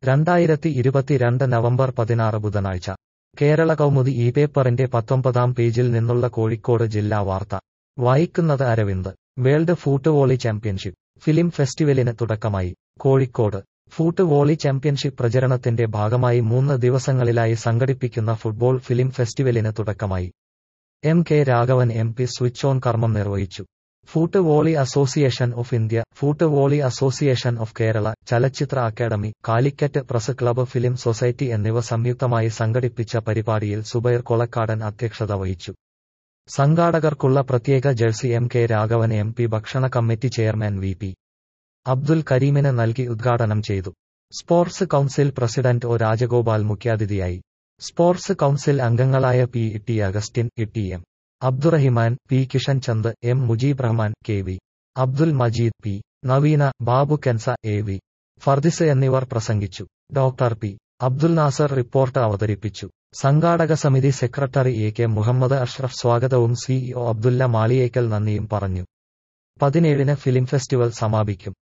2022 November 16 ബുധനാഴ്ച കേരള കൗമുദി ഈ പേപ്പറിന്റെ 19-ാം പേജിൽ നിന്നുള്ള കോഴിക്കോട് ജില്ലാ വാർത്ത വായിക്കുന്നത് Aravind. World foot volley championship film ഫെസ്റ്റിവലിന് തുടക്കമായി. കോഴിക്കോട് ഫൂട്ട് വോളി ചാമ്പ്യൻഷിപ്പ് പ്രചരണത്തിന്റെ ഭാഗമായി 3 ദിവസങ്ങളിലായി സംഘടിപ്പിക്കുന്ന ഫുട്ബോൾ ഫിലിം ഫെസ്റ്റിവലിന് തുടക്കമായി. K Raghavan MP. Switch on കർമ്മം നിർവഹിച്ചു. Foot volley association of India, foot volley association of Kerala, ചലച്ചിത്ര academy, Calicut press club, film society എന്നിവ സംയുക്തമായി സംഘടിപ്പിച്ച പരിപാടിയിൽ സുബൈർ കൊളക്കാടൻ അധ്യക്ഷത വഹിച്ചു. സംഘാടകർക്കുള്ള പ്രത്യേക ജേഴ്സി കെ രാഘവൻ എം.പി. ഭക്ഷണ കമ്മിറ്റി ചെയർമാൻ വി.പി. അബ്ദുൽ കരീമിന് നൽകി ഉദ്ഘാടനം ചെയ്തു. Sports council president O. Rajagopal മുഖ്യാതിഥിയായി. സ്പോർട്സ് കൗൺസിൽ അംഗങ്ങളായ P. Augustine, M. Abdurahiman, P. Kishan Chand, M. Mujeeb Rahman, KV. Abdul Majeed, P. Naveena, Babu Kensa, AV. Fardis എന്നിവർ പ്രസംഗിച്ചു. Doctor P. Abdul Nasar report അവതരിപ്പിച്ചു. സംഘാടക സമിതി സെക്രട്ടറി കെ. മുഹമ്മദ് അഷ്റഫ് സ്വാഗതവും സിഇഒ അബ്ദുല്ല മാളിയേക്കൽ നന്ദിയും പറഞ്ഞു. 17-ന് ഫിലിം ഫെസ്റ്റിവൽ സമാപിക്കും.